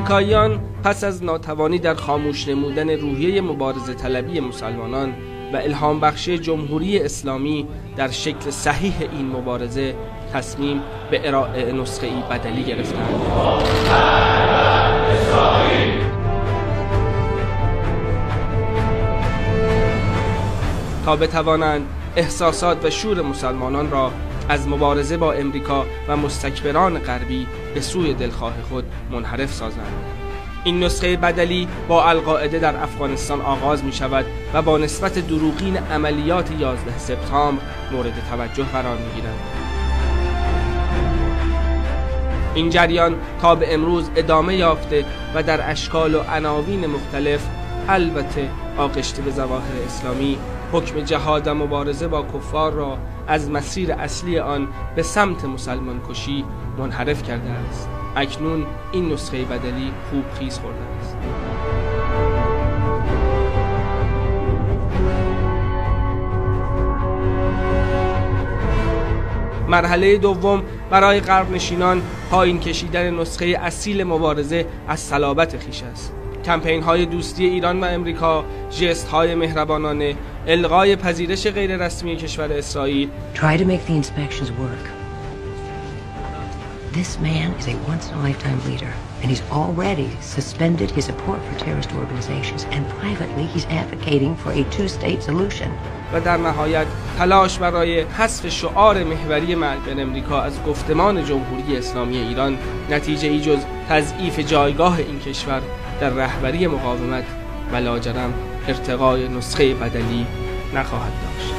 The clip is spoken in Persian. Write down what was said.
امریکاییان پس از ناتوانی در خاموش نمودن روحیه مبارزه طلبی مسلمانان و الهام بخشی جمهوری اسلامی در شکل صحیح این مبارزه تصمیم به ارائه نسخه‌ای بدلی گرفتند تا بتوانند احساسات و شور مسلمانان را از مبارزه با امریکا و مستکبران غربی به سوی دلخواه خود منحرف سازند. این نسخه بدلی با القاعده در افغانستان آغاز می شود و با نسبت دروغین عملیات 11 سپتامبر مورد توجه قرار می گیرد. این جریان تا به امروز ادامه یافته و در اشکال و عناوین مختلف، البته آغشته به ظواهر اسلامی، حکم جهاد و مبارزه با کفار را از مسیر اصلی آن به سمت مسلمان کشی منحرف کرده است. اکنون این نسخه بدلی خوب خیز خورده است. مرحله دوم برای غرب نشینان پایین کشیدن نسخه اصیل مبارزه از صلابت خویش است. کمپین های دوستی ایران و امریکا، ژست های مهربانانه، الغای پذیرش غیر رسمی کشور اسرائیل. Try to make the inspections work. This man is a once-in-a-lifetime leader, and he's already suspended his support for terrorist organizations, and privately he's advocating for a two-state solution. و در نهایت تلاش برای حذف شعار محوری معبر امریکا از گفتمان جمهوری اسلامی ایران نتیجه ای جز تضعیف جایگاه این کشور در رهبری مقاومت و لاجرم ارتقای نسخه بدلی نخواهد داشت.